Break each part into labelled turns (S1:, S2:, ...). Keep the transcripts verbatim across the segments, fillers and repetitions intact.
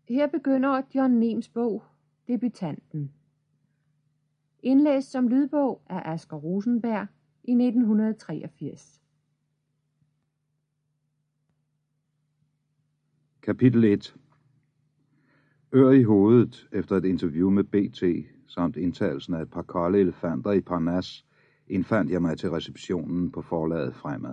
S1: Her begynder John Nehms bog, Debutanten. Indlæst som lydbog af Asger Rosenberg i nitten treogfirs.
S2: Kapitel et. Ør i hovedet efter et interview med B T samt indtagelsen af et par kolde elefanter i Parnas, indfandt jeg mig til receptionen på forlaget Fremad.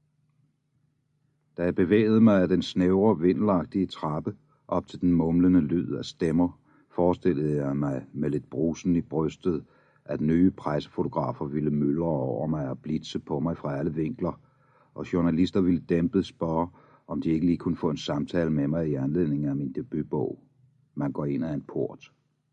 S2: Da jeg bevægede mig af den snævre, vindelagtige trappe op til den mumlende lyd af stemmer, forestillede jeg mig med lidt brusen i brystet, at nye pressefotografer ville myldre over mig og blitse på mig fra alle vinkler, og journalister ville dæmpet spørge, om de ikke lige kunne få en samtale med mig i anledning af min debutbog. Man går ind ad en port.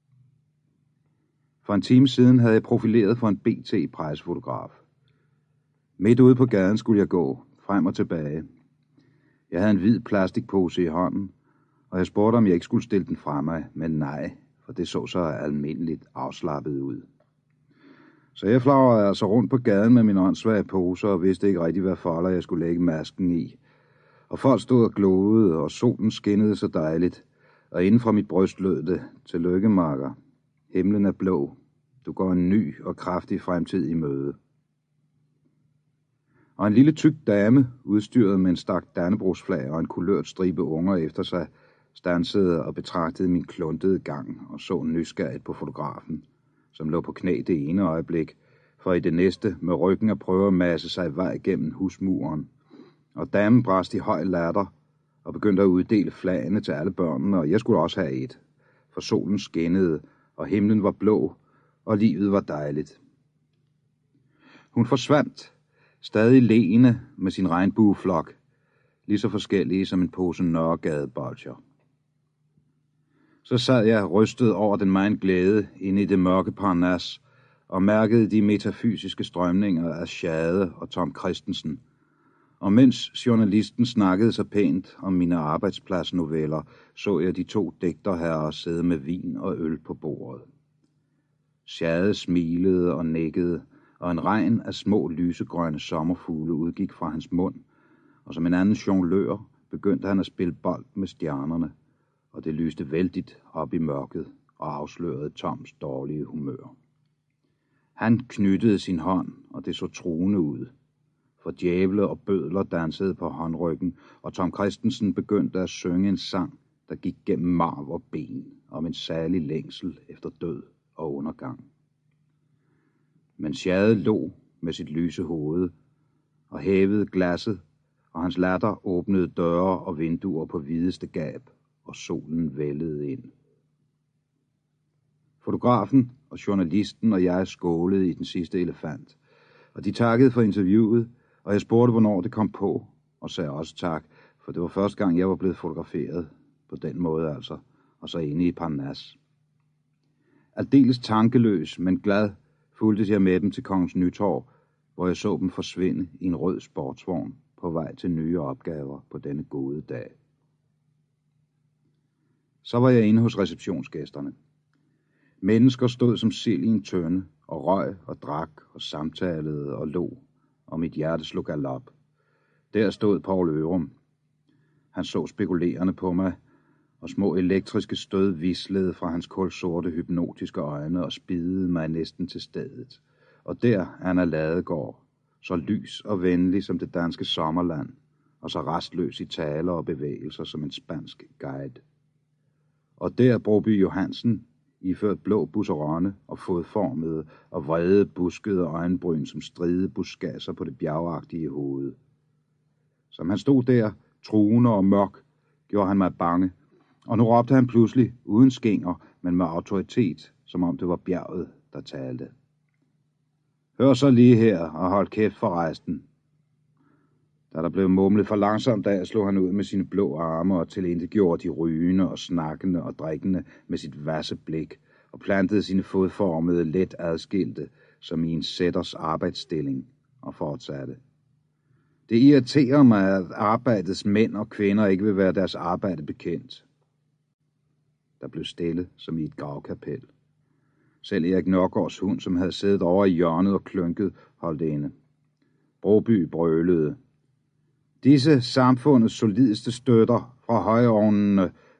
S2: For en time siden havde jeg profileret for en B T-pressefotograf. Midt ude på gaden skulle jeg gå, frem og tilbage. Jeg havde en hvid plastikpose i hånden, og jeg spurgte, om jeg ikke skulle stille den fra mig, men nej, for det så så almindeligt afslappet ud. Så jeg flagrede altså rundt på gaden med min åndssvage pose og vidste ikke rigtig, hvad folder jeg skulle lægge masken i. Og folk stod og glodede, og solen skinnede så dejligt, og inden fra mit bryst lød det: Tillykke, makker. Himlen er blå. Du går en ny og kraftig fremtid i møde. Og en lille tyk dame, udstyret med en stak dannebrogsflag og en kulørt stribe unger efter sig, stansede og betragtede min kluntede gang og så nysgerrigt på fotografen, som lå på knæ det ene øjeblik, for i det næste med ryggen at prøve at masse sig vej gennem husmuren. Og damen brast i høj latter og begyndte at uddele flagene til alle børnene, og jeg skulle også have et, for solen skinnede, og himlen var blå, og livet var dejligt. Hun forsvandt, stadig leende med sin regnbueflok, lige så forskellige som en pose Nørregadebolcher. Så sad jeg rystet over den megen glæde inde i det mørke Parnas, og mærkede de metafysiske strømninger af Schade og Tom Christensen. Og mens journalisten snakkede så pænt om mine arbejdspladsnoveller, så jeg de to digterherrer sidde med vin og øl på bordet. Schade smilede og nikkede, og en regn af små lysegrønne sommerfugle udgik fra hans mund, og som en anden jonglør begyndte han at spille bold med stjernerne, og det lyste vældigt op i mørket og afslørede Toms dårlige humør. Han knyttede sin hånd, og det så truende ud, for djævle og bødler dansede på håndryggen, og Tom Christensen begyndte at synge en sang, der gik gennem marv og ben, om en særlig længsel efter død og undergang. Men Schade lå med sit lyse hoved og hævede glasset, og hans latter åbnede døre og vinduer på videste gab, og solen vældede ind. Fotografen og journalisten og jeg skålede i den sidste elefant, og de takkede for interviewet, og jeg spurgte, hvornår det kom på, og sagde også tak, for det var første gang, jeg var blevet fotograferet, på den måde altså, og så inde i Parnas. Aldeles tankeløs, men glad, fulgtes jeg med dem til Kongens Nytorv, hvor jeg så dem forsvinde i en rød sportsvogn på vej til nye opgaver på denne gode dag. Så var jeg inde hos receptionsgæsterne. Mennesker stod som sild i en tønde, og røg og drak og samtalede og lå, og mit hjerte slog galop. Der stod Poul Ørum. Han så spekulerende på mig, og små elektriske stød vislede fra hans kulsorte hypnotiske øjne og spidede mig næsten til stedet. Og der Anna Ladegaard, så lys og venlig som det danske sommerland, og så restløs i taler og bevægelser som en spansk guide. Og der Broby Johansen, iført blå busserone og fodformede og vrede buskede øjenbryn som stride buskasser på det bjergagtige hoved. Som han stod der, truende og mørk, gjorde han mig bange, og nu råbte han pludselig, uden skænger, men med autoritet, som om det var bjerget, der talte. Hør så lige her, og hold kæft for resten. Da der blev mumlet for langsomt af, slog han ud med sine blå arme og tilintetgjorde de rygende og snakkende og drikkende med sit vasse blik, og plantede sine fodformede let adskilte, som i en sætters arbejdsstilling, og fortsatte. Det irriterer mig, at arbejdets mænd og kvinder ikke vil være deres arbejde bekendt. Der blev stille, som i et gravkapel. Selv Erik Nørgaards hund, som havde siddet over i hjørnet og klynket, holdt inde. Broby brølede. Disse samfundets solideste støtter fra højovnene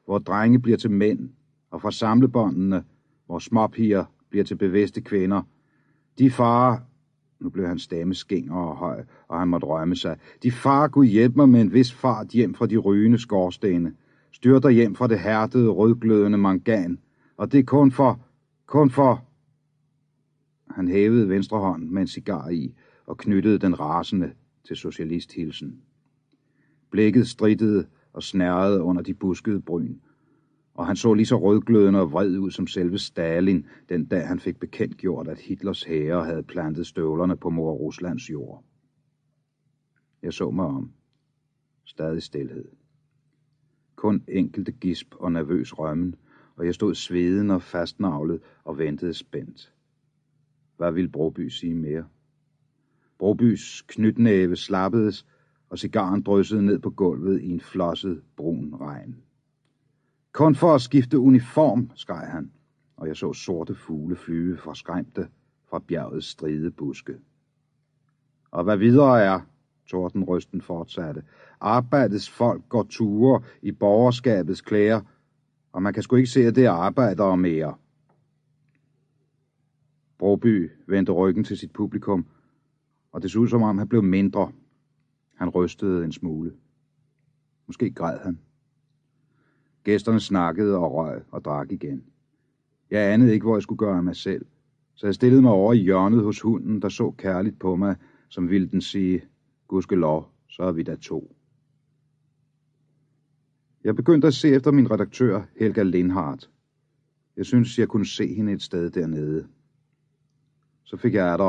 S2: hvor drenge bliver til mænd, og fra samlebåndene, hvor småpiger bliver til bevidste kvinder. De farer, nu blev hans stemme skinger og høj, og han måtte rømme sig. De farer Gud hjælp mig med en vis fart hjem fra de rygende skorstene, styrter hjem fra det hærdede, rødglødende mangan, og det er kun for, kun for... Han hævede venstre hånd med en cigar i, og knyttede den rasende til socialisthilsen. Blikket strittede og snærrede under de buskede bryn, og han så lige så rødglødende og vred ud som selve Stalin, den dag han fik bekendtgjort, at Hitlers hære havde plantet støvlerne på mor Ruslands jord. Jeg så mig om. Stadig stilhed. Kun enkelte gisp og nervøs rømmen, og jeg stod sveden og fastnavlet og ventede spændt. Hvad ville Broby sige mere? Brobys knytnæve slappedes, og cigaren dryssede ned på gulvet i en flosset, brun regn. Kun for at skifte uniform, skreg han, og jeg så sorte fugle flyve forskræmte fra bjergets stride buske. Og hvad videre er, tordenrysten fortsatte, arbejdets folk går ture i borgerskabets klæder, og man kan sgu ikke se, at det er arbejdere mere. Broby vendte ryggen til sit publikum, og det så ud som om han blev mindre. Han rystede en smule. Måske græd han. Gæsterne snakkede og røg og drak igen. Jeg anede ikke, hvor jeg skulle gøre af mig selv, så jeg stillede mig over i hjørnet hos hunden, der så kærligt på mig, som ville den sige, gudskelov, så er vi da to. Jeg begyndte at se efter min redaktør, Helga Lindhardt. Jeg syntes, jeg kunne se hende et sted dernede. Så fik jeg